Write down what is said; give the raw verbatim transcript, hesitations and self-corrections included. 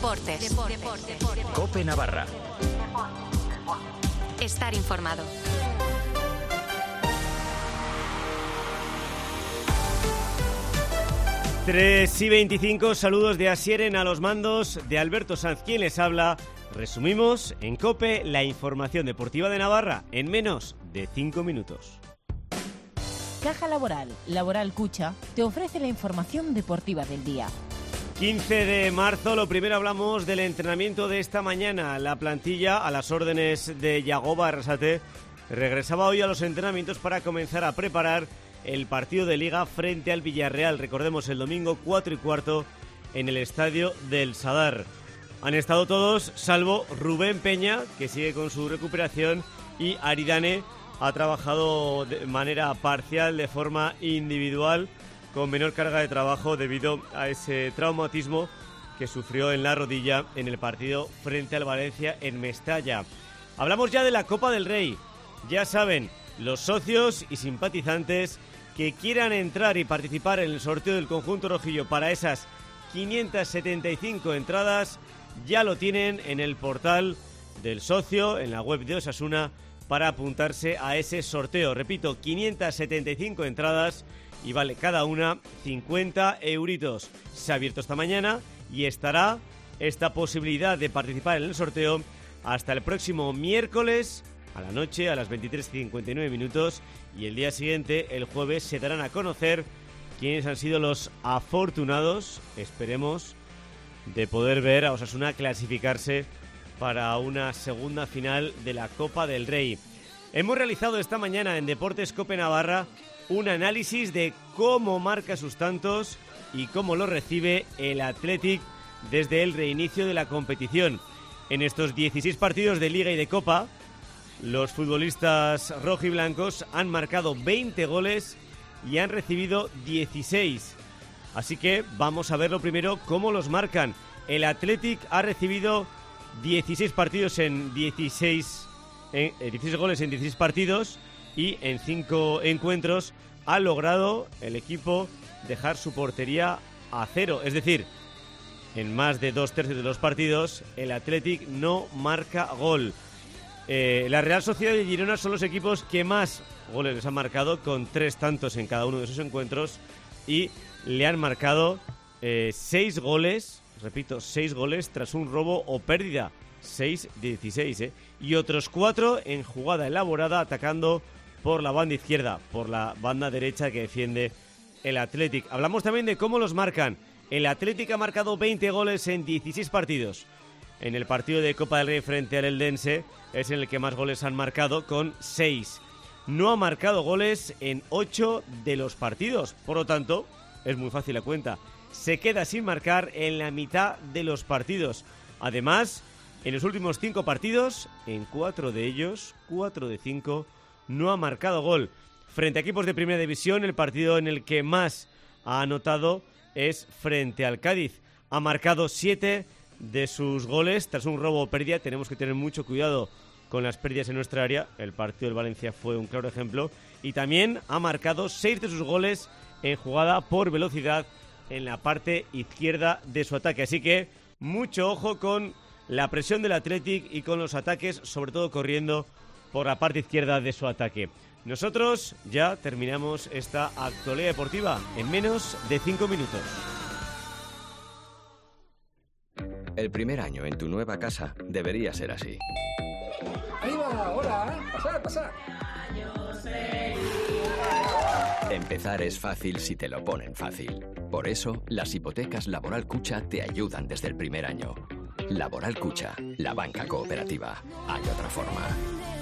Deportes. Deportes. Deportes. Deportes. COPE Navarra. Estar informado. tres y veinticinco, saludos de Asieren a los mandos de Alberto Sanz, quien les habla. Resumimos en COPE la información deportiva de Navarra en menos de cinco minutos. Caja Laboral, Laboral Cucha, te ofrece la información deportiva del día. quince de marzo, lo primero hablamos del entrenamiento de esta mañana. La plantilla, a las órdenes de Yagoba Arrasate, regresaba hoy a los entrenamientos para comenzar a preparar el partido de Liga frente al Villarreal. Recordemos, el domingo cuatro y cuarto en el estadio del Sadar. Han estado todos, salvo Rubén Peña, que sigue con su recuperación, y Aridane ha trabajado de manera parcial, de forma individual, con menor carga de trabajo debido a ese traumatismo que sufrió en la rodilla en el partido frente al Valencia en Mestalla. Hablamos ya de la Copa del Rey. Ya saben, los socios y simpatizantes que quieran entrar y participar en el sorteo del conjunto rojillo para esas quinientas setenta y cinco entradas, ya lo tienen en el portal del socio, en la web de Osasuna, para apuntarse a ese sorteo. Repito, quinientas setenta y cinco entradas y vale cada una cincuenta euritos. Se ha abierto esta mañana y estará esta posibilidad de participar en el sorteo hasta el próximo miércoles a la noche, a las veintitrés y cincuenta y nueve minutos, y el día siguiente, el jueves, se darán a conocer quiénes han sido los afortunados, esperemos, de poder ver a Osasuna clasificarse para una segunda final de la Copa del Rey. Hemos realizado esta mañana en Deportes COPE Navarra un análisis de cómo marca sus tantos y cómo lo recibe el Athletic desde el reinicio de la competición. En estos dieciséis partidos de Liga y de Copa, los futbolistas rojiblancos han marcado veinte goles y han recibido dieciséis. Así que vamos a verlo primero cómo los marcan. El Athletic ha recibido dieciséis partidos en dieciséis, eh, dieciséis goles en dieciséis partidos, y en cinco encuentros ha logrado el equipo dejar su portería a cero. Es decir, en más de dos tercios de los partidos el Athletic no marca gol. Eh, la Real Sociedad y Girona son los equipos que más goles les han marcado, con tres tantos en cada uno de esos encuentros, y le han marcado eh, seis goles, repito, seis goles tras un robo o pérdida, seis de dieciséis, ¿eh? Y otros cuatro en jugada elaborada atacando por la banda izquierda, por la banda derecha que defiende el Athletic. Hablamos también de cómo los marcan. El Athletic ha marcado veinte goles en dieciséis partidos. En el partido de Copa del Rey frente al Eldense es en el que más goles han marcado, con seis. No ha marcado goles en ocho de los partidos, por lo tanto, es muy fácil la cuenta. Se queda sin marcar en la mitad de los partidos. Además, en los últimos cinco partidos, en cuatro de ellos, cuatro de cinco, no ha marcado gol. Frente a equipos de primera división, el partido en el que más ha anotado es frente al Cádiz. Ha marcado siete de sus goles tras un robo o pérdida. Tenemos que tener mucho cuidado con las pérdidas en nuestra área. El partido del Valencia fue un claro ejemplo. Y también ha marcado seis de sus goles en jugada por velocidad en la parte izquierda de su ataque. Así que mucho ojo con la presión del Athletic y con los ataques, sobre todo corriendo por la parte izquierda de su ataque. Nosotros ya terminamos esta actualidad deportiva en menos de cinco minutos. El primer año en tu nueva casa debería ser así. Ahí va, hola, ¿eh? Pasad, pasad. Empezar es fácil si te lo ponen fácil. Por eso, las hipotecas Laboral Cucha te ayudan desde el primer año. Laboral Cucha, la banca cooperativa. Hay otra forma.